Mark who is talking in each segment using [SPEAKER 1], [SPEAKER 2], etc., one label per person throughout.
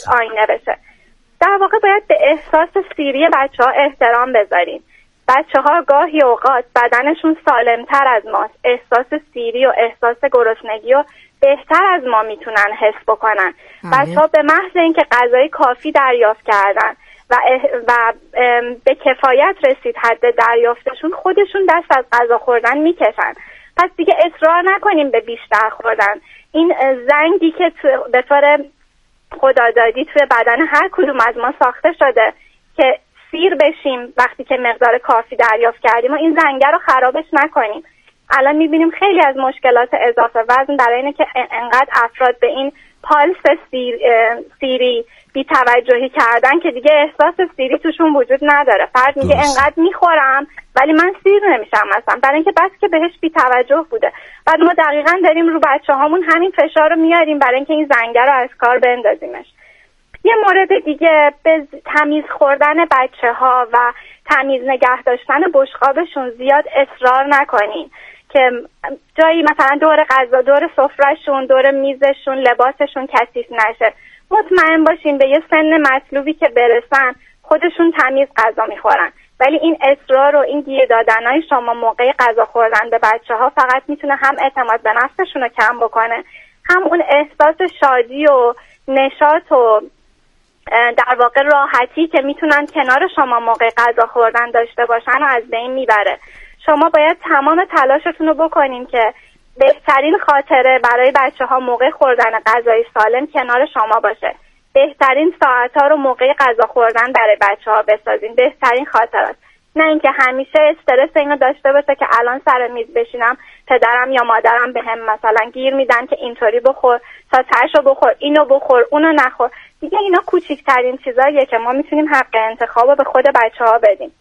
[SPEAKER 1] آینه بشه. در واقع باید به احساس سیری بچه‌ها احترام بذاریم. بچه‌ها گاهی اوقات بدنشون سالمتر از ماست، احساس سیری و احساس گرسنگی و بهتر از ما میتونن حس بکنن. بچه‌ها به محض اینکه غذای کافی دریافت کردن و به کفایت رسید حد دریافتشون، خودشون دست از غذا خوردن میکشن. پس دیگه اصرار نکنیم به بیشتر خوردن. این زنگی که به طور خدادادی توی بدن هر کدوم از ما ساخته شده که سیر بشیم وقتی که مقدار کافی دریافت کردیم و این زنگه رو خرابش نکنیم. الان میبینیم خیلی از مشکلات اضافه وزن برای اینه که انقدر افراد به این پالس سیری بی توجهی کردن که دیگه احساس سیری توشون وجود نداره. فرد میگه انقدر میخورم ولی من سیر نمیشم مثلا، برای اینکه بس که بهش بی توجه بوده. بعد ما دقیقاً داریم رو بچه‌هامون همین فشار رو میاریم برای اینکه این زنگه رو از کار بندازیمش. یه مورد دیگه، به تمیز خوردن بچه‌ها و تمیز نگه داشتن بشقابشون زیاد اصرار نکنین که جایی مثلا دور غذا، دور سفرهشون، دور میزشون، لباسشون کثیف نشه. مطمئن باشین به یه سن مطلوبی که برسن خودشون تمیز غذا میخورن. ولی این اصرار و این گیر دادنهای شما موقع غذا خوردن به بچه‌ها فقط میتونه هم اعتماد به نفسشون رو کم بکنه، هم اون احساس شادی و نشاط و در واقع راحتی که میتونن کنار شما موقع غذا خوردن داشته باشن و از بین میبره. شما باید تمام تلاشتون رو بکنین که بهترین خاطره برای بچه‌ها موقع خوردن غذای سالم کنار شما باشه. بهترین ساعت‌ها رو موقع غذا خوردن برای بچه‌ها بسازین، بهترین خاطرات. نه اینکه همیشه استرس اینو داشته باشه که الان سر میز بشینم پدرم یا مادرم بهم مثلا گیر میدن که اینطوری بخور، ساعتشو بخور، اینو بخور، اونو نخور. دیگه اینا کوچیک‌ترین چیزاییه که ما میتونیم حق انتخاب رو به خود بچه‌ها بدیم.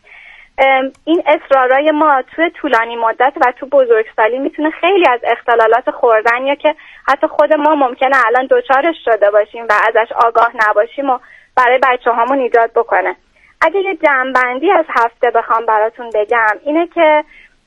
[SPEAKER 1] این اصرارای ما توی طولانی مدت و تو بزرگسالی میتونه خیلی از اختلالات خوردن یا که حتی خود ما ممکنه الان دچارش شده باشیم و ازش آگاه نباشیم و برای بچه‌هامون ایجاد بکنه. اگه یه جمع‌بندی از هفته بخوام براتون بگم اینه که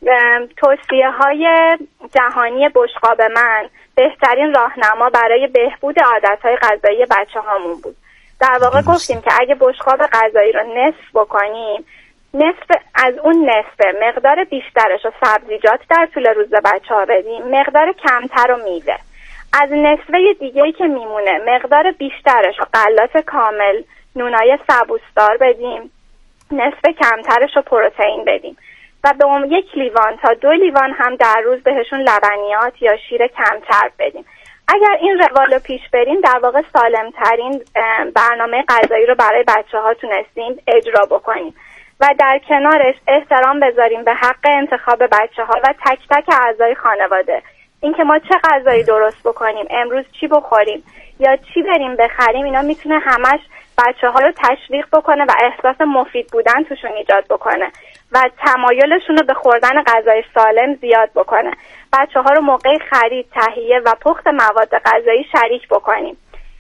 [SPEAKER 1] توصیه‌های جهانی بشقاب من بهترین راهنما برای بهبود عادت‌های غذایی بچه‌هامون بود. در واقع گفتیم که اگه بشقاب غذایی رو نصف بکنیم، نصف از اون نصف مقدار بیشترش رو سبزیجات در طول روز به بچه‌ها بدیم، مقدار کمتر رو میوه. از نصفه دیگه‌ای که میمونه مقدار بیشترش رو غلات کامل، نونای سبوسدار بدیم، نصف کمترش رو پروتئین بدیم و به 1 لیوان تا 2 لیوان هم در روز بهشون لبنیات یا شیر کمتر بدیم. اگر این روال رو پیش بریم در واقع سالمترین برنامه غذایی رو برای بچه‌ها تونستیم اجرا بکنیم و در کنارش احترام بذاریم به حق انتخاب بچه‌ها و تک تک اعضای خانواده. اینکه ما چه غذایی درست بکنیم، امروز چی بخوریم یا چی بریم بخریم، اینا میتونه همش بچه‌ها رو تشویق بکنه و احساس مفید بودن توشون ایجاد بکنه و تمایلشون رو به خوردن غذای سالم زیاد بکنه. بچه‌ها رو موقع خرید، تهیه و پخت مواد غذایی شریک بکنیم.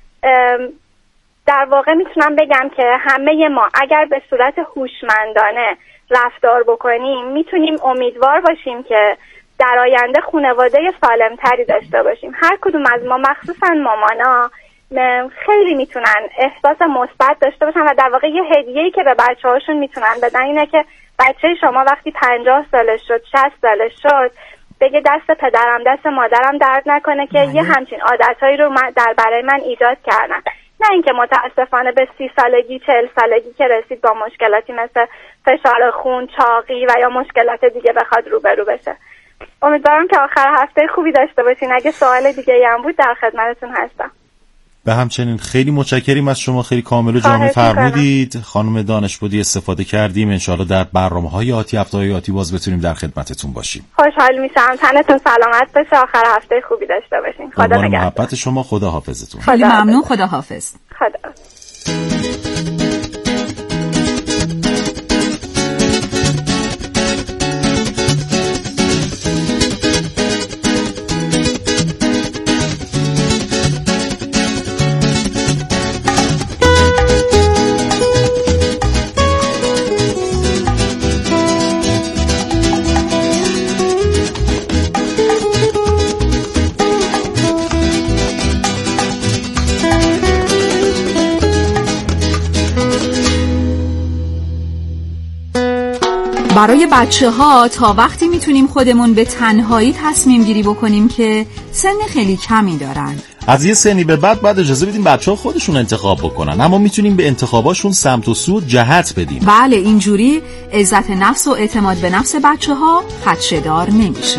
[SPEAKER 1] در واقع میتونم بگم که همه ما اگر به صورت هوشمندانه رفتار بکنیم میتونیم امیدوار باشیم که در آینده خانواده سالمتری داشته باشیم. هر کدوم از ما مخصوصا مامانا خیلی میتونن احساس مثبت داشته باشن و در واقع یه هدیه‌ای که به بچه‌هاشون میتونن بدن اینه که بچه شما وقتی 50 سالش شد، 60 سالش شد، بگه دست پدرم دست مادرم درد نکنه که یه همچین عادتهایی رو برای من ایجاد کردن. نه اینکه متاسفانه به 30 سالگی 40 سالگی که رسید با مشکلاتی مثل فشار خون، چاقی و یا مشکلات دیگه بخواد روبرو بشه. امیدوارم که آخر هفته خوبی داشته باشین. اگه سوال دیگه هم بود در خدمتتون هستم.
[SPEAKER 2] به همچنین خیلی متشکریم از شما، خیلی کامل و جامع فرمودید خانم دانشپودی، استفاده کردیم. انشالله در برنامه‌های آتی، هفته‌های آتی باز بتونیم در خدمتتون باشیم.
[SPEAKER 1] خوشحال میشم. تنتون سلامت باشه، آخر هفته خوبی داشته باشین. خدا نگهدار.
[SPEAKER 2] محبت شما، خدا حافظتون.
[SPEAKER 3] خیلی ممنون، خدا حافظ.
[SPEAKER 1] خدا.
[SPEAKER 3] برای بچه‌ها تا وقتی میتونیم خودمون به تنهایی تصمیم گیری بکنیم که سن خیلی کمی دارن.
[SPEAKER 2] از یه سنی به بعد اجازه بدیم بچه‌ها خودشون انتخاب بکنن، اما میتونیم به انتخاباشون سمت و سو جهت بدیم.
[SPEAKER 3] بله، اینجوری عزت نفس و اعتماد به نفس بچه‌ها خدشه‌دار نمیشه.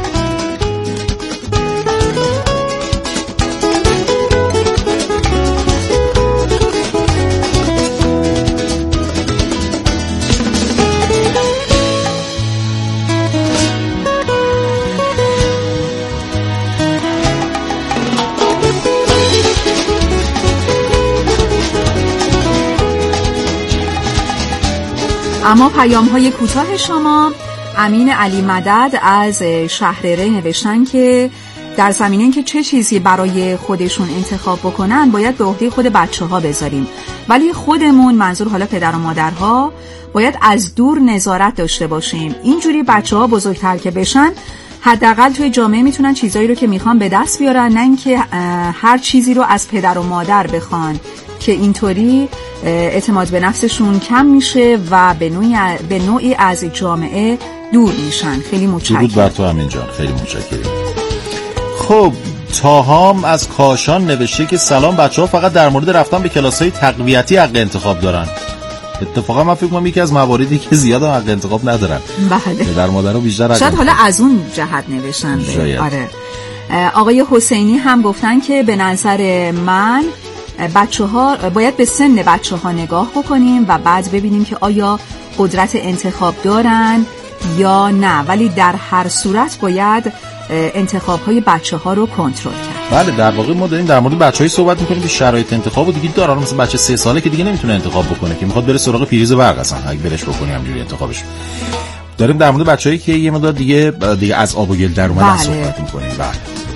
[SPEAKER 3] اما پیام‌های کوتاه شما. امین علی مدد از شهر ری نوشتن که در زمینه که چه چیزی برای خودشون انتخاب بکنن باید به عهده خود بچه‌ها بذاریم، ولی خودمون، منظور حالا پدر و مادرها، باید از دور نظارت داشته باشیم. اینجوری بچه‌ها بزرگتر که بشن حداقل توی جامعه میتونن چیزایی رو که میخوان به دست بیارن، نه اینکه هر چیزی رو از پدر و مادر بخوان، که اینطوری اعتماد به نفسشون کم میشه و به نوعی از جامعه دور میشن. خیلی متشکرم.
[SPEAKER 2] درود بر تو امین جان، خیلی متشکرم. خب تاهام از کاشان نوشته که سلام، بچه‌ها فقط در مورد رفتن به کلاس‌های تقویتی حق انتخاب دارن. اتفاقا من فکر کنم یکی از مواردی که زیاد حق انتخاب ندارن.
[SPEAKER 3] بله.
[SPEAKER 2] در مادرها بیشتر
[SPEAKER 3] شاید حالا از اون جهت نوشتن. آره. آقای حسینی هم گفتن که به نظر من بچه‌ها باید به سن بچه‌ها نگاه بکنیم و بعد ببینیم که آیا قدرت انتخاب دارن یا نه، ولی در هر صورت باید انتخاب‌های بچه‌ها رو کنترل کرد.
[SPEAKER 2] بله، در واقع ما داریم در مورد بچه‌ای صحبت می‌کنیم که شرایط انتخابو دیگه دارن. مثلا بچه 3 ساله که دیگه نمیتونه انتخاب بکنه، که میخواد بره سراغ پریز برق، اصلا اگه برش بکنی همینجوری انتخابش. داریم در مورد بچه‌ای که یه مقدار دیگه از آب و گل در اومدن صحبت می‌کنیم. بله.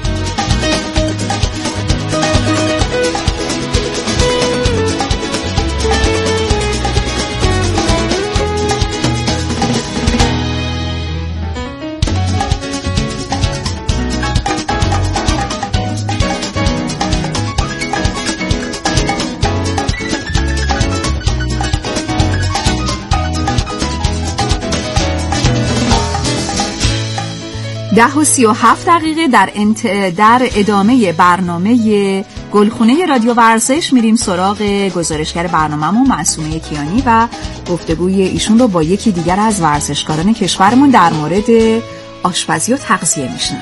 [SPEAKER 3] ده و 37 دقیقه در ادامه برنامه گلخونه رادیو ورزش میریم سراغ گزارشگر برنامه‌مون معصومه کیانی و گفتگوی ایشون رو با یکی دیگر از ورزشکاران کشورمون در مورد آشپزی و تغذیه میشنن.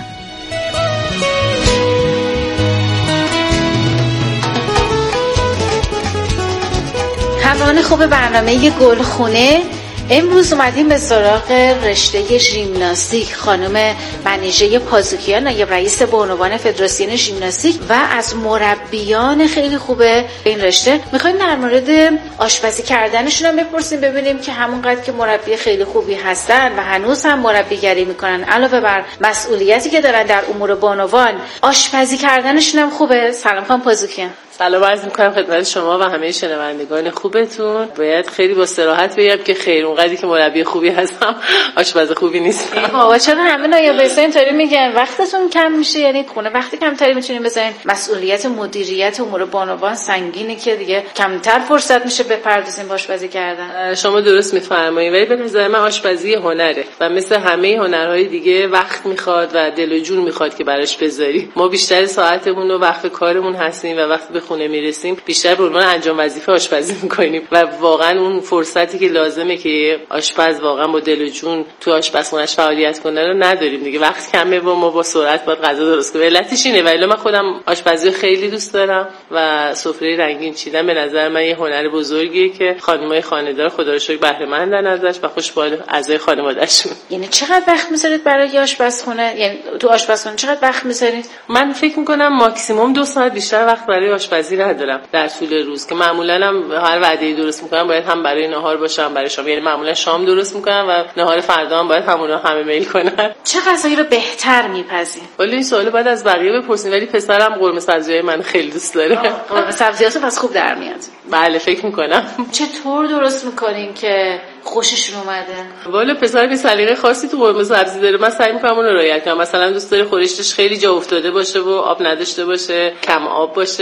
[SPEAKER 4] همراهان خوب برنامه گلخونه، امروز اومدیم به سراغ رشته ژیمناستیک. خانم منیژه پازوکیان، نایب رئیس به عنوان فدراسیون ژیمناستیک و از مربیان خیلی خوبه این رشته، میخوایم در مورد آشپزی کردنشون هم بپرسیم، ببینیم که همونقدر که مربی خیلی خوبی هستن و هنوز هم مربیگری میکنن، علاوه بر مسئولیتی که دارن در امور بانوان، آشپزی کردنشون هم خوبه. سلام خانم پازوکیان.
[SPEAKER 5] سلام عرض می‌کنم خدمت شما و همه شنوندگان خوبتون. باید خیلی با صراحت بگم که خیر اونقدری که مربی خوبی هستم آشپز خوبی نیستم.
[SPEAKER 4] بابا چرا همه نایب رئیسا اینطوری میگن؟ وقتتون کم میشه، یعنی خونه وقتی کمتری میتونین بذارین. مسئولیت مدیریت امور بانوان سنگینه که دیگه کمتر فرصت میشه بپردازین به آشپزی کردن.
[SPEAKER 5] شما درست میفرمایید، ولی به نظر من آشپزی هنره و مثل همه هنرهای دیگه وقت میخواد و دل و جون میخواد که براش بذاری. ما بیشتر ساعتمون رو وقت کارمون هستیم و وقتی به خونه میرسیم بیشتر به عنوان انجام وظیفه آشپزی میکنیم و واقعا اون فرصتی که لازمه که آشپز واقعا با دل و جون تو آشپزخونه‌اش فعالیت کنه رو نداریم دیگه. وقت کمه و ما با سرعت باید غذا درست کنیم. علتش اینه. ولی من خودم آشپزی خیلی دوست دارم و سفره رنگین چیدن به نظر من یه هنر بزرگیه که خانم‌های خانه‌دار خدا رو شکر بهره مندن ازش و خوشحال اعضای خانواده‌شون.
[SPEAKER 4] یعنی چقدر وقت می‌ذارید برای آشپزخونه؟ یعنی تو آشپزخونه چقدر وقت می‌ذارید؟
[SPEAKER 5] من فکر می‌کنم ماکسیمم 2 ساعت بیشتر وقت برای آشپزی ندارم در طول روز، که معمولا هم هر وعده‌ای درست می‌کنم باید هم برای نهار باشم برای شام، یعنی معمولا شام درست می‌کنم و نهار فردا هم باید همونا همه میل کنن.
[SPEAKER 4] چه غذایی رو بهتر می‌پزین؟
[SPEAKER 5] ولی این سوالو بعد از بقیه بپرسین، ولی پسرم قرمه سبزی‌های من خیلی دوست داره.
[SPEAKER 4] قرمه سبزی‌هاتون پس خوب در میاد.
[SPEAKER 5] بله فکر می‌کنم.
[SPEAKER 4] چطور درست می‌کنین که خوشش اومده؟
[SPEAKER 5] والا پسر بی سلیقه خاصی تو قرمه سبزی داره، من سعی می‌کنم اون رو رعایت کنم. مثلا دوست داره خورشتش خیلی جا افتاده باشه و آب نداشته باشه، کم آب باشه و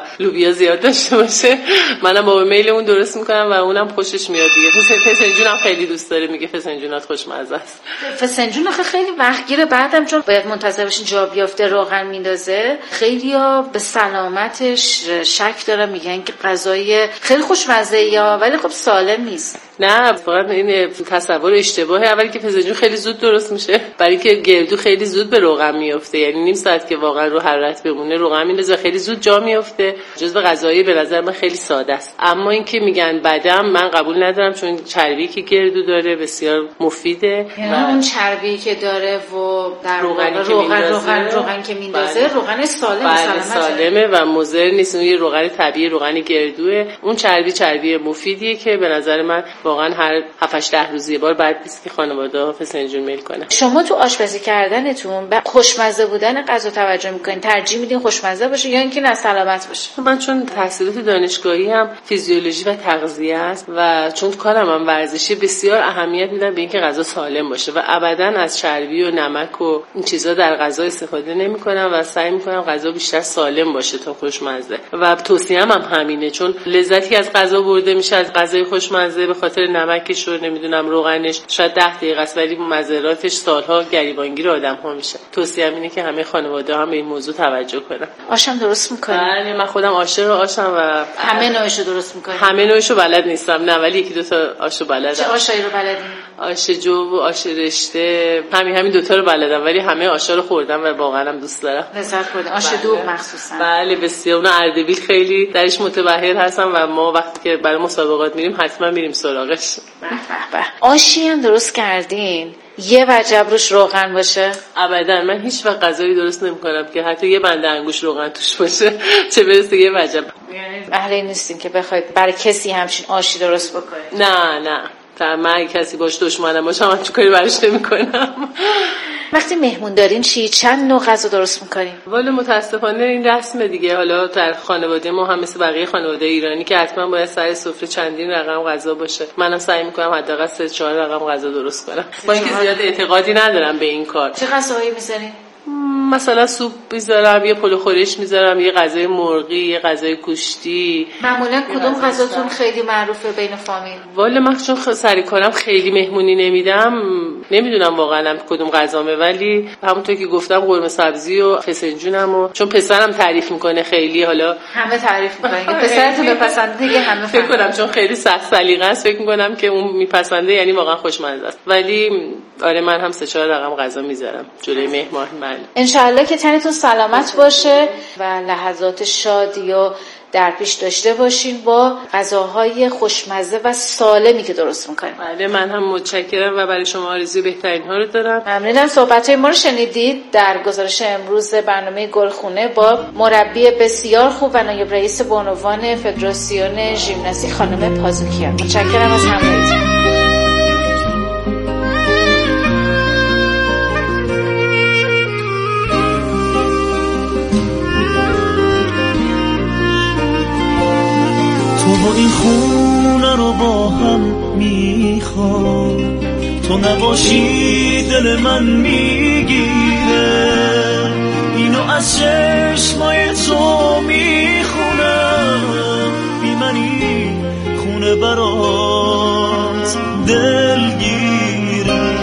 [SPEAKER 5] لوبیا زیاد داشته باشه. منم با میل اون درست میکنم و اونم خوشش میاد دیگه. فسنجون هم خیلی دوست داره، میگه فسنجونات خوشمزه است.
[SPEAKER 4] فسنجون آخه خیلی وقتگیره، بعدم چون باید منتظر باشین جا بیافته روغن میندازه. خیلیا به سلامتش شک دارن، میگن که غذای خیلی خوشمزه یا ولی خب سالم نیست.
[SPEAKER 5] نه فقط این تصور اشتباهه. اولی که فسنجون خیلی زود درست میشه، برای که گردو خیلی زود به روغن میفته، یعنی نیم ساعت که واقعا رو حرارت بمونه روغن میندازه، خیلی زود جا میفته. جزو غذایی به نظر من خیلی ساده است. اما اینکه میگن بدم، من قبول ندارم، چون چربی که گردو داره بسیار مفیده.
[SPEAKER 4] یعنی اون چربی که داره و در روغن که میندازه روغن سالمه،
[SPEAKER 5] سالمه و مضر نیست. اون یه روغن طبیعی، روغن گردوه. اون چربی مفیدیه که به نظر من واقعا هر 7-8 روز یه بار بعد نیست که خانواده‌ها فسنجون میل کنن.
[SPEAKER 4] شما تو آشپزی کردنتون به خوشمزه بودن غذا توجه میکنین؟ ترجیح میدین خوشمزه باشه یا اینکه نه سلامت باشه؟
[SPEAKER 5] من چون تحصیلات دانشگاهی هم فیزیولوژی و تغذیه است و چون کارم هم ورزشی، بسیار اهمیت میدم به اینکه غذا سالم باشه و ابداً از چربی و نمک و این چیزا در غذا استفاده نمیکنم و سعی میکنم غذا بیشتر سالم باشه تا خوشمزه. و توصیه‌ام هم همینه، چون لذتی از غذا برده میشه از غذای خوشمزه به خاطر نمکش و نمیدونم روغنش، شاید 10 دقیقه است ولی مضراتش سالها گریبانگیر آدم‌ها میشه. توصیه‌ام اینه که همه خانواده هم به این موضوع توجه کنن.
[SPEAKER 4] آشم درست می‌کنی؟
[SPEAKER 5] بله، من خودم عاشق آشم و
[SPEAKER 4] همه نوعشو درست می‌کنی؟
[SPEAKER 5] همه نوعشو بلد نیستم، نه ولی یکی دو تا آشو بلدم.
[SPEAKER 4] چه آشایی رو بلدی؟
[SPEAKER 5] آش جو و آش رشته، همین دو تا رو بلدم، ولی همه آشا رو خوردم و واقعا هم دوست دارم.
[SPEAKER 4] لذت بردم. آش دوغ مخصوصا.
[SPEAKER 5] بله بسیار. اون اردبیل خیلی درش متبحر هستم و ما وقتی که برای مسابقات میریم حتما میریم سراغش.
[SPEAKER 4] به آشی هم درست کردین یه وجب روش روغن باشه؟
[SPEAKER 5] ابدا. من هیچ وقت غذایی درست نمی‌کنم که حتی یه بنده انگوش روغن توش باشه، چه برسه یه وجب.
[SPEAKER 4] یعنی اهل نیستین که بخواید برای کسی همچین آشی درست بکنید؟
[SPEAKER 5] نه من کسی باش دشمنم باشم من کاری براش نمی‌کنم.
[SPEAKER 4] وقتی مهمون دارین چند نوع غذا درست می‌کنین؟
[SPEAKER 5] والا متاسفانه این رسمه دیگه. حالا در خانواده ما هم مثل بقیه خانواده ایرانی که حتما باید سر سفره چندین رقم غذا باشه. منم سعی می‌کنم حداقل 3-4 رقم غذا درست کنم. با اینکه زیاد اعتقادی ندارم به این کار.
[SPEAKER 4] چه غذاهایی می‌ذارین؟
[SPEAKER 5] مثلا سوپ میذارم، یه پلو خورش میذارم، یه غذای مرغی، یه غذای گوشتی.
[SPEAKER 4] معمولا کدوم غذاتون خیلی معروفه بین فامیل؟
[SPEAKER 5] والا من چون سر کارم خیلی مهمونی نمیدم، نمیدونم واقعا کدوم غذامه، ولی همونطور که گفتم قرمه سبزی و فسنجونم و چون پسرم تعریف میکنه خیلی، حالا
[SPEAKER 4] همه تعریف میکنن که پسرتون بپسنده دیگه همه
[SPEAKER 5] فکر کنم چون خیلی سخت سلیقه است فکر میکنم که اون میپسنده، یعنی واقعا خوشمزه است. ولی آره من هم 3-4 رقم غذا میذارم جلوی مهمان.
[SPEAKER 4] انشالله که تنتون سلامت باشه و لحظات شادی و در پیش داشته باشین با غذاهای خوشمزه و سالمی که درست میکنین.
[SPEAKER 5] بله من هم متشکرم و برای شما آرزوی بهترین ها رو دارم.
[SPEAKER 4] ممنونم. صحبت‌های ما رو شنیدید در گزارش امروز برنامه گلخونه با مربی بسیار خوب و نایب رئیس به عنوان فدراسیون ژیمناستیک خانم پازوکیان. متشکرم از همراهیتون.
[SPEAKER 6] تو این خونه رو با هم میخوام، تو نباشی دل من میگیره، اینو از چشمای تو میخونم، بی منی خونه برات دلگیره.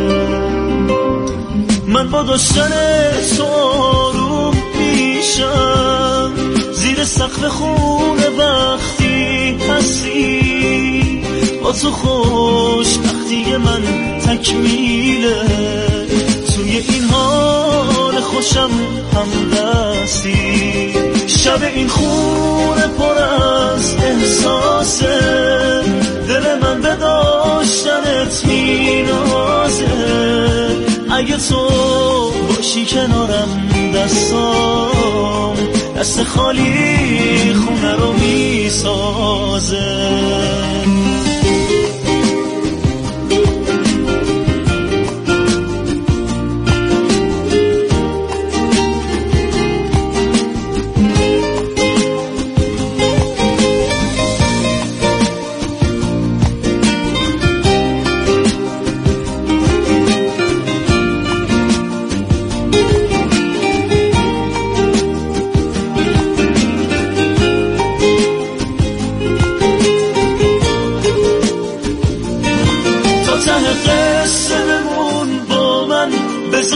[SPEAKER 6] من با داشتن تو آروم میشم، زیر سقف خونه وقتی هستی، با تو خوشبختی من تکمیله، توی این حال خوشم همدستی، شب این خونه پر از احساسه، دل من به داشتنت مینازه، اگه تو باشی کنارم دستام دست خالی خونه رو میسازه.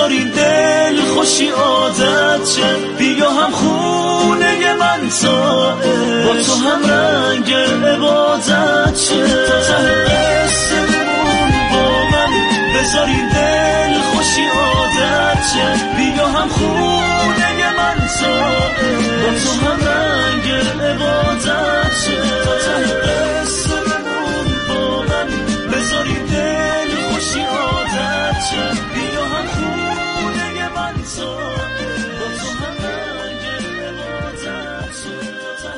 [SPEAKER 6] بذارین دل خوشی عادت شه. بیا هم خونه من ساعت با تو هم رنگ عبادت شه. تا ته قصه‌مون با من بذارین دل خوشی عادت شه. بیا هم خونه من ساعت با تو هم رنگ عبادت شه. تا ته قصه‌مون با من بذارین دل خوشی عادت شه. بیا هم خونه من ساعت با تو هم رنگ عبادت شه.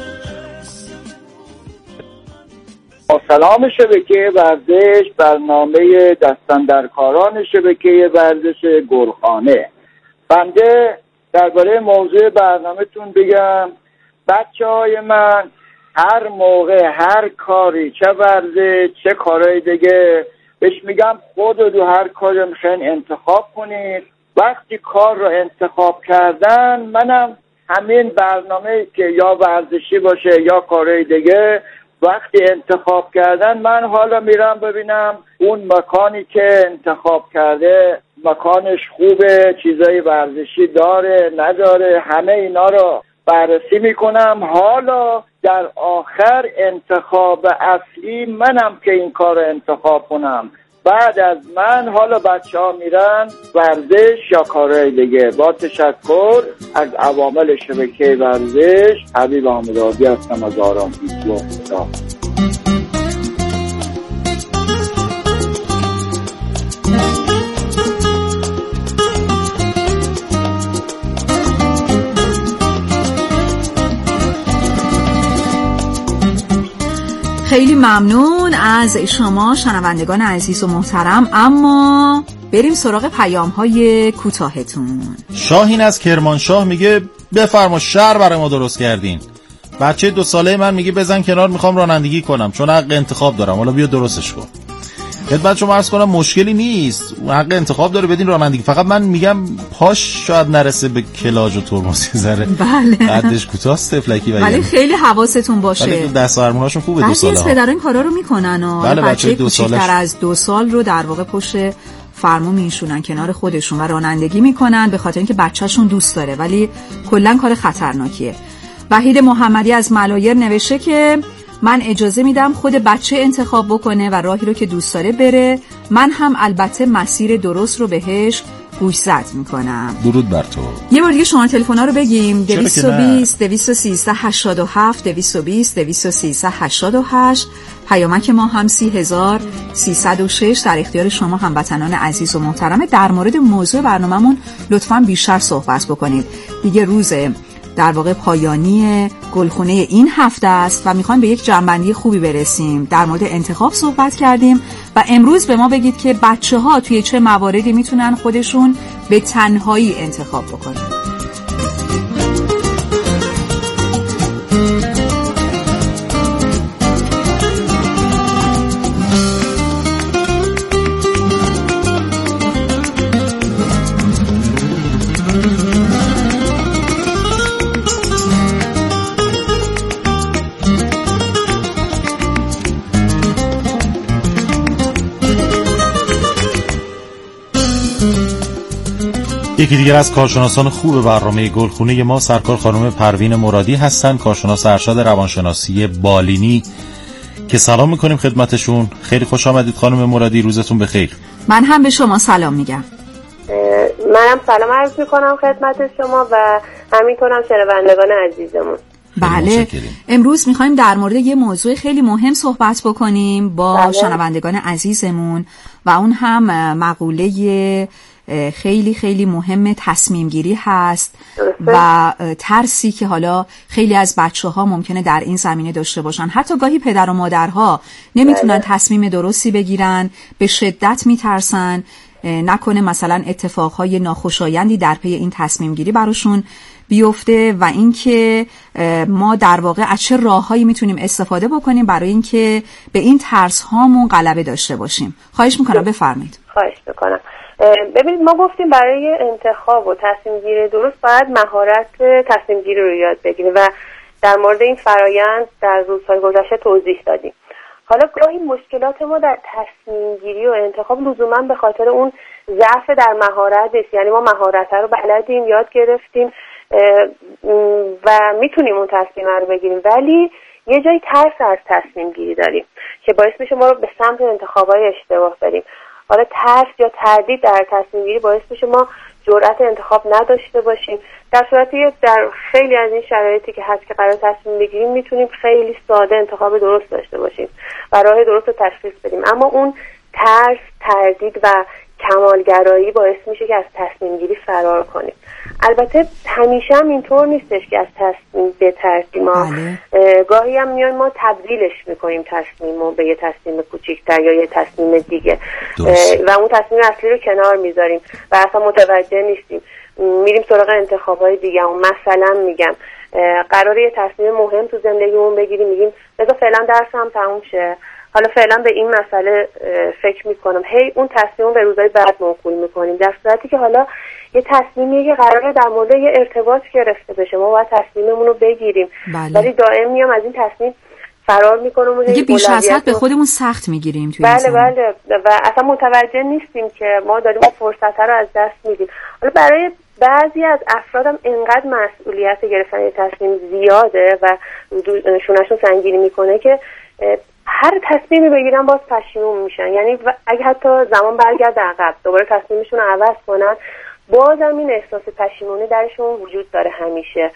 [SPEAKER 7] سلام شبکه ورزش، برنامه دستاندرکاران شبکه ورزش گلخانه. بنده درباره موضوع برنامه‌تون بگم. بچه‌های من هر موقع هر کاری، چه ورزش چه کارهای دیگه، بهش میگم خودتو هر کاری میخواین انتخاب کنید. وقتی کار رو انتخاب کردن، منم همین برنامه که یا ورزشی باشه یا کارهای دیگه، وقتی انتخاب کردن من حالا میرم ببینم اون مکانی که انتخاب کرده مکانش خوبه، چیزای ورزشی داره نداره، همه اینا رو بررسی میکنم. حالا در آخر انتخاب اصلی منم که این کار رو انتخاب کنم. بعد از من حالا بچه ها میرن ورزش یا کارهای دیگه. با تشکر از عوامل شبکه ورزش، حبیب احمدآبادی هستم از آرام پیشوا.
[SPEAKER 3] خیلی ممنون از شما شنوندگان عزیز و محترم. اما بریم سراغ پیام‌های کوتاهتون.
[SPEAKER 2] شاهین از کرمانشاه میگه بفرما شهر برای ما درست کردین. بچه 2 ساله من میگه بزن کنار، میخوام رانندگی کنم چون حق انتخاب دارم. حالا بیا درستش کن. خدمت شما عرض کنم مشکلی نیست، حق انتخاب داره بدین رانندگی. فقط من میگم پاش شاید نرسه به کلاژ و ترمز ذره.
[SPEAKER 3] بله.
[SPEAKER 2] قدش کوتاست تفلکی
[SPEAKER 3] ولی خیلی حواستون باشه.
[SPEAKER 2] ولی دست آرموناشون خوبه 2 ساله.
[SPEAKER 3] بعضی از پدران این کارا رو میکنن و
[SPEAKER 2] بله بچه 2 سالش
[SPEAKER 3] از 2 سال رو در واقع پشت فرمون میشونن کنار خودشون و رانندگی میکنن به خاطر اینکه بچه‌شون دوست داره، ولی کلا کار خطرناکیه. وحید محمدی از ملایر نوشته که من اجازه میدم خود بچه انتخاب بکنه و راهی رو که دوست داره بره. من هم البته مسیر درست رو بهش گوشزد میکنم.
[SPEAKER 2] درود بر تو.
[SPEAKER 3] یه بار دیگه شما تلفن‌ها رو بگیم. 220 213 87 220 213 88. پیامک ما هم 30306 در اختیار شما هموطنان عزیز و محترم. در مورد موضوع برنامه‌مون لطفاً بیشتر صحبت بکنید. دیگه روز در واقع پایانی گلخونه این هفته است و میخوان به یک جنبندی خوبی برسیم. در مورد انتخاب صحبت کردیم و امروز به ما بگید که بچه‌ها توی چه مواردی میتونن خودشون به تنهایی انتخاب بکنن.
[SPEAKER 2] یکی دیگر از کارشناسان خوب برنامه گلخونه ما سرکار خانم پروین مرادی هستن، کارشناس ارشد روانشناسی بالینی که سلام میکنیم خدمتشون. خیلی خوش آمدید خانم مرادی، روزتون بخیر.
[SPEAKER 3] من هم به شما سلام میگم.
[SPEAKER 8] منم سلام عرض میکنم خدمت شما و همینطورم شنوندگان عزیزمون.
[SPEAKER 3] بله، امروز میخوایم در مورد یه موضوع خیلی مهم صحبت بکنیم با شنوندگان عزیزمون و اون هم مقوله خیلی خیلی مهم تصمیم گیری هست و ترسی که حالا خیلی از بچه‌ها ممکنه در این زمینه داشته باشن. حتی گاهی پدر و مادرها نمیتونن تصمیم درستی بگیرن، به شدت میترسن نکنه مثلا اتفاقهای ناخوشایندی در پی این تصمیم گیری براشون بیفته و اینکه ما در واقع از چه راههایی میتونیم استفاده بکنیم برای اینکه به این ترس هامون غلبه داشته باشیم. خواهش میکنم بفرمایید.
[SPEAKER 8] خواهش میکنم. ببینید ما گفتیم برای انتخاب و تصمیم گیری درست باید مهارت تصمیم گیری رو یاد بگیریم و در مورد این فرایند در روزهای گذشته توضیح دادیم. حالا گاهی مشکلات ما در تصمیم گیری و انتخاب لزوما به خاطر اون ضعف در مهارت نیست. یعنی ما مهارت رو بلدیم، یاد گرفتیم و میتونیم اون تصمیم رو بگیریم، ولی یه جایی ترس از تصمیم گیری داریم که باعث میشه ما رو به سمت انتخابای اشتباه بریم. حالا ترس یا تردید در تصمیم گیری باعث میشه ما جرأت انتخاب نداشته باشیم، در صورتی در خیلی از این شرایطی که هست که قرار تصمیم بگیریم میتونیم خیلی ساده انتخاب درست داشته باشیم و راه درست رو تشخیص بدیم. اما اون ترس، تردید و کمالگرایی باعث میشه که از تصمیم گیری فرار کنیم. البته همیشه هم اینطور نیستش که از تصمیم بترسیم. گاهی هم میان ما تبدیلش میکنیم تصمیمو به یه تصمیم کوچیک‌تر یا یه تصمیم دیگه و اون تصمیم اصلی رو کنار میذاریم و اصلا متوجه نیستیم، میریم سراغ انتخابای دیگه. مثلا میگم قراره یه تصمیم مهم تو زندگیمون بگیریم، میگیم بذار فعلا درسم تموم شه، حالا فعلا به این مسئله فکر میکنم، هی اون تصمیم رو به روزهای بعد موکول میکنیم، در صورتی که حالا یه تصمیمیه که قراره در مورد یه ارتباط گرفته بشه، ما باید تصمیممون رو بگیریم. ولی دائم میام از این تصمیم فرار میکنم
[SPEAKER 3] دیگه بیش از حد به خودمون سخت میگیریم توی
[SPEAKER 8] بله و اصلا متوجه نیستیم که ما داریم فرصت رو از دست میدیم. حالا برای بعضی از افرادم اینقدر مسئولیت گرفتن یه تصمیم زیاده و شونشون سنگینی میکنه که هر تصمیمی بگیرن باز پشیمون میشن. یعنی اگه حتی زمان برگرده عقب دوباره تصمیمشون رو عوض کنن، بازم این احساس پشیمونی درشون وجود داره همیشه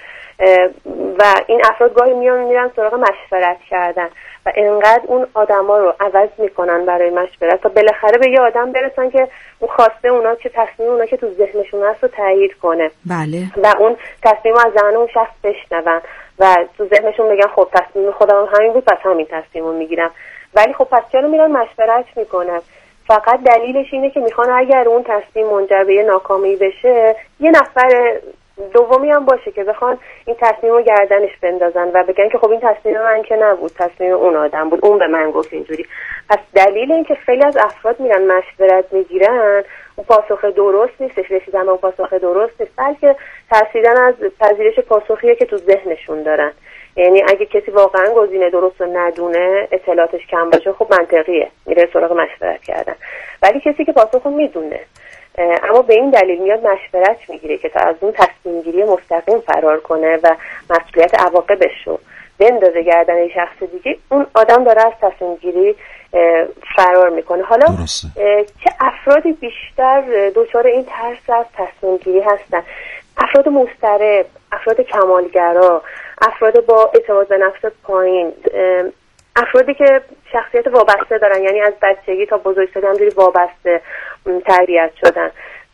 [SPEAKER 8] و این افراد گاهی میرن سراغ مشورت کردن و انقدر اون آدما رو عوض میکنن برای مشورت تا بالاخره به یه آدم برسن که اون خواسته اونا که تصمیم اونا که تو ذهنشون هست رو تایید کنه.
[SPEAKER 3] بله.
[SPEAKER 8] و اون تصمیم از ذهن اون شخص بشنون و تو ذهنشون بگن خب تصمیم خودم همین بود پس همین تصمیم رو میگیرم. ولی خب پس چرا میرن مشورت میکنن؟ فقط دلیلش اینه که میخوان اگر اون تصمیم منجر به ناکامی بشه یه نفر دومی هم باشه که بخوان این تصمیم رو گردنش بندازن و بگن که خب این تصمیم من که نبود، تصمیم اون آدم بود، اون به من گفت اینجوری. پس دلیل این که خیلی از افراد میرن مشورت میگیرن اون پاسخ درست نیستش، رسیدن به اون پاسخ درست نیست، بلکه ترسیدن از پذیرش پاسخیه که تو ذهنشون دارن. یعنی اگه کسی واقعا گزینه درست رو ندونه، اطلاعاتش کم باشه، خب منطقیه میره سراغ مشورت کردن. ولی کسی که پاسخ رو میدونه اما به این دلیل میاد مشورت میگیره که تا از اون تصمیم گیری مستقیم فرار کنه و مسئولیت عواقبش رو بندازه گردن شخص دیگه، اون آدم داره از تصمیم گیری فرار میکنه. حالا چه افرادی بیشتر دچار این ترس از تصمیم گیری هستن؟ افراد مضطرب، افراد کمالگرا، افراد با اعتماد به نفس پایین، افرادی که شخصیت وابسته دارن، یعنی از بچگی تا بزرگسالی همجوری وابسته تربیت شدن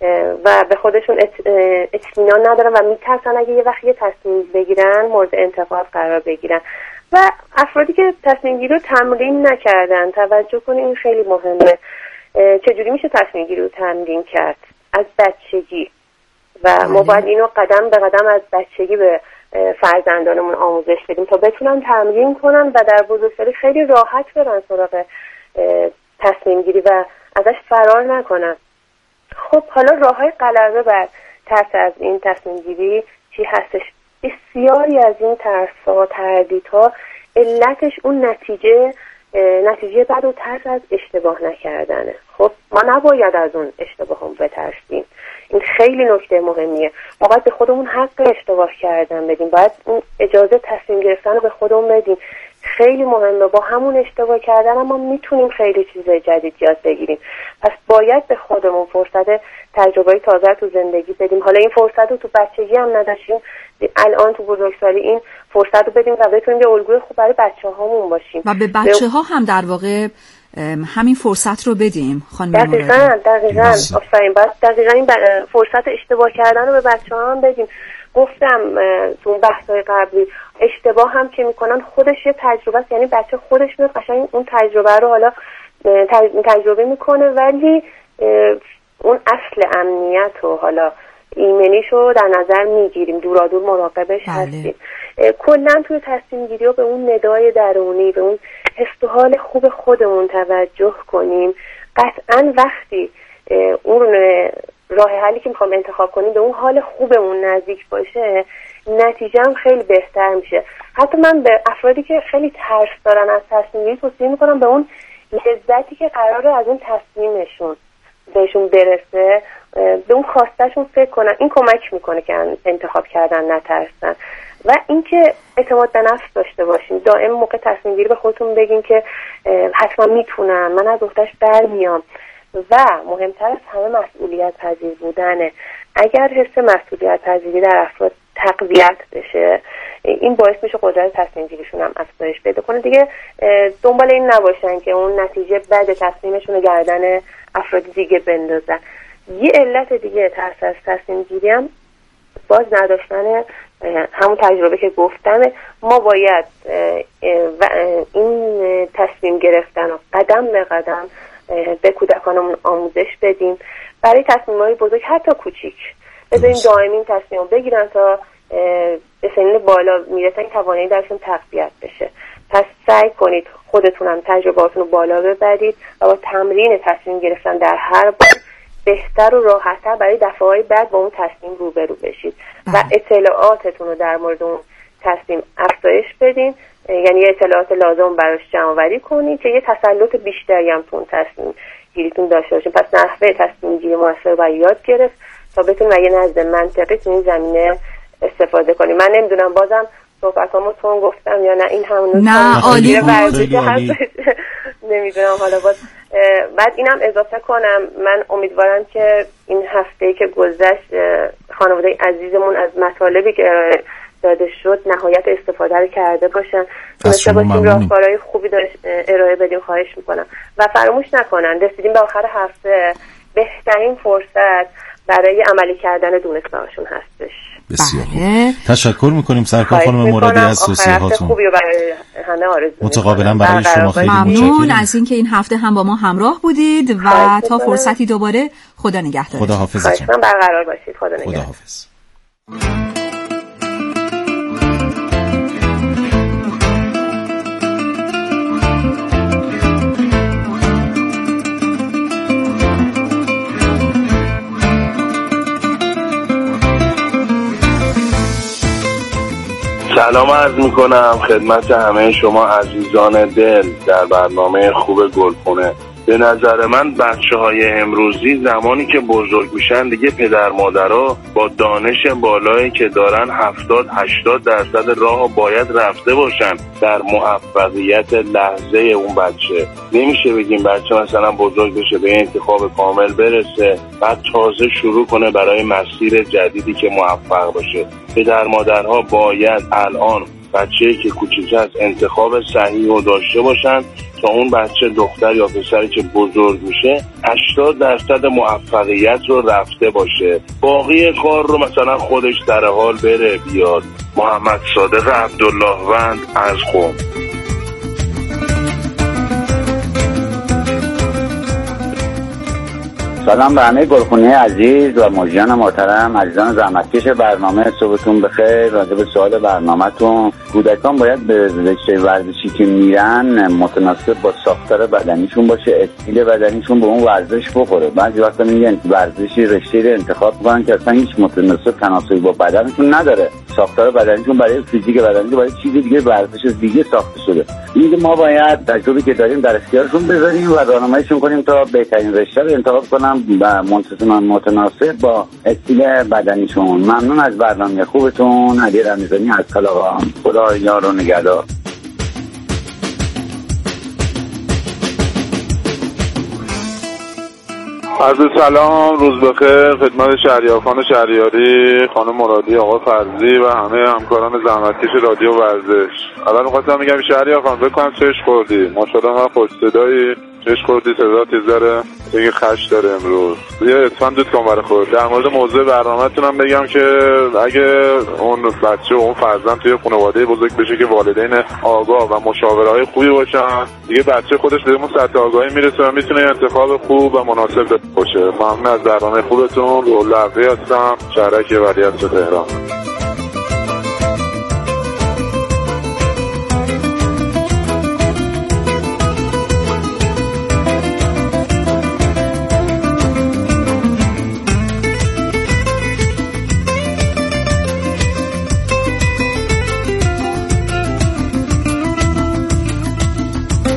[SPEAKER 8] و به خودشون اطمینان ندارن و میترسن اگه یه وقت یه تصمیم بگیرن مورد انتقاد قرار بگیرن، و افرادی که تصمیم گیری رو تمرین نکردن. توجه کنید این خیلی مهمه. چجوری میشه تصمیم گیری رو تمرین کرد؟ از بچگی. و ما باید اینو قدم به قدم از بچگی به فرزندانمون آموزش بدیم تا بتونن تمرین کنن و در بزرگسالی خیلی راحت برن سراغ تصمیم گیری و ازش فرار نکنن. خب حالا راههای غلبه بر ترس از این تصمیم گیری چی هستش؟ بسیاری از این ترس‌ها، تردیدها علتش اون نتیجه بعد و ترس از اشتباه نکردنه. خب ما نباید از اون اشتباه هم بترسیم. این خیلی نکته مهمیه. ما باید به خودمون حق اشتباه کردن بدیم، باید اون اجازه تصمیم گرفتن رو به خودمون بدیم. خیلی مهمه. با همون اشتباه کردن ما میتونیم خیلی چیزای جدید یاد بگیریم. پس باید به خودمون فرصت تجربه تازه تو زندگی بدیم. حالا این فرصت رو تو بچگی هم نداشتیم، الان تو بزرگسالی این فرصت رو بدیم و بتونیم یه الگوی خوب برای بچه‌هامون باشیم
[SPEAKER 3] و به بچه‌ها هم در واقع همین فرصت رو بدیم. خانم
[SPEAKER 8] دقیقاً آفرین. باید دقیقاً این فرصت اشتباه کردن رو به بچه‌ها هم بدیم. گفتم تو اون بحث‌های قبلی اشتباه هم که میکنن خودش یه تجربه است، یعنی بچه خودش میاد قشنگ اون تجربه رو حالا تجربه میکنه، ولی اون اصل امنیت رو حالا ایمنیش رو در نظر میگیریم، دورادور مراقبش هستیم. کلا توی تصمیم گیری رو به اون ندای درونی، به اون حس و حال خوب خودمون توجه کنیم. قطعا وقتی اون راه حلی که میخوام انتخاب کنیم به اون حال خوبمون نزدیک باشه، نتیجه هم خیلی بهتر میشه. حتی من به افرادی که خیلی ترس دارن از تصمیم گیری توصیه میکنم به اون لذتی که قراره از اون تصمیمشون بهشون برسه به اون خواستشون فکر کنن. این کمک میکنه که انتخاب کردن نترسن. و اینکه اعتماد به نفس داشته باشین، دائم موقع تصمیم گیری به خودتون بگین که حتما میتونم، من از دخترش برمیام. و مهمتر از همه مسئولیت پذیر بودنه. اگر حس مسئولیت پذیری در افراد تقویت بشه، این باعث میشه قدرت تصمیم گیریشون هم افزایش پیدا کنه. دیگه دنبال این نباشن که اون نتیجه بعد تصمیمشون رو گردن افراد دیگه بندازن. یه علت دیگه ترس از تصمیم گیری هم باز نداشتن همون تجربه که گفتم. ما باید این تصمیم گرفتن و قدم به قدم به کودکانمون آموزش بدیم برای تصمیم‌های بزرگ، حتی کوچیک. بذاریم دائمی این تصمیم بگیرن تا به سنین بالا میرسن توانایی درشون تقویت بشه. پس سعی کنید خودتونم تجربهاتون رو بالا ببرید و با تمرین تصمیم گرفتن در هر بار بهتر و راحت‌تر برای دفعه‌های بعد با اون تصمیم روبرو بشید و اطلاعاتتون رو در مورد اون تصمیم افزایش بدین. یعنی اطلاعات لازم براش جمع‌آوری کنید که یه تسلط بیشتری هم تو اون تصمیم گیریتون داشته باشین. پس نحوه تصمیم گیری موثر رو یاد گرفت تا بتونید اگه نظر منطقی تو این زمینه استفاده کنید. من نمیدونم بازم صحبتامو تون گفتم یا نه، این همون
[SPEAKER 3] نه عالی
[SPEAKER 8] ورزشی هست. نمیدونم حالا باز بعد اینم اضافه کنم، من امیدوارم که این هفته‌ای که گذشت خانواده عزیزمون از مطالبی که داده شد نهایت استفاده رو کرده باشن، تونسته باشیم راهکارهای خوبی ارائه بدیم. خواهش میکنم و فراموش نکنن رسیدیم به آخر هفته، بهترین فرصت برای عملی کردن دونسته‌هاشون هستش.
[SPEAKER 2] بسیار تشکر میکنیم سرکار خانم مرادی از توصیه‌هاتون.
[SPEAKER 8] خوبی رو برای همه آرزو
[SPEAKER 2] متقابلا برای شما خیلی
[SPEAKER 3] ممنون از اینکه این هفته هم با ما همراه بودید و تا فرصتی دوباره خدا نگهدار.
[SPEAKER 2] خدا حافظتون.
[SPEAKER 8] برقرار باشید. خدا نگهدار.
[SPEAKER 2] خدا حافظ.
[SPEAKER 9] سلام عرض میکنم خدمت همه شما عزیزان دل در برنامه خوب گلخونه. به نظر من بچه‌های امروزی زمانی که بزرگ میشن دیگه پدر مادرها با دانش بالایی که دارن 70-80% راه باید رفته باشن در موفقیت لحظه اون بچه. نمیشه بگیم بچه مثلا بزرگ بشه به انتخاب کامل برسه بعد تازه شروع کنه برای مسیر جدیدی که موفق باشه. پدر مادرها باید الان بچه‌ای که کوچیک است انتخاب صحیح رو داشته باشن تا اون بچه دختر یا پسری که بزرگ میشه 80% موفقیت رو رفته باشه، باقی کار رو مثلا خودش در حال بره بیاد. محمد صادق عبداللهوند از قم.
[SPEAKER 7] سلام به همه گلخونه عزیز و مجریان محترم، عزیزان زحمتکش برنامه. صبحتون بخیر. راجع به سوال برنامه‌تون، کودکان باید به رشته ورزشی که میرن متناسب با ساختار بدنیشون باشه، استیل بدنیشون به اون ورزش بخوره. بعضی وقتا میگن ورزشی رشته رو انتخاب می‌کنن که اصلا هیچ متناسب تناسبی با بدنشون نداره. ساختار بدنیشون برای فیزیک بدنی برای چیز دیگه، ورزش دیگه ساخته شده. این ما باید تجربه که داریم در اختیارشون بذاریم و راهنماییشون کنیم تا بهترین رشته رو انتخاب کنن و متناسب با استیل بدنیشون. ممنون از برنامه خوبتون. علی رمضانی از کلاغان. خدا یار و نگهدار.
[SPEAKER 10] عرض سلام، روز بخیر خدمت شهریار خان شهریاری، خانم مرادی، آقا فرزی و همه همکاران زحمتکش رادیو ورزش. اول می‌خواستم بگم شهریار خان بکنم چش خوردی، ماشاءالله من خوش صدایی، چش خوردی، صدا تیزره، دیگه خش داره امروز. یه اسفند دوت کن برای خود. در مورد موضوع برنامه‌تونم بگم که اگه اون بچه و اون فرزند توی خانواده بزرگ بشه که والدین آگاه و مشاورهای خوبی باشن، دیگه بچه خودش به اون سطح آگاهی میرسه و میتونه انتخاب خوب و مناسب باشه. ممنون از برنامه خوبتون. روح لعبی هستم، شهرک ولیعصر تهران.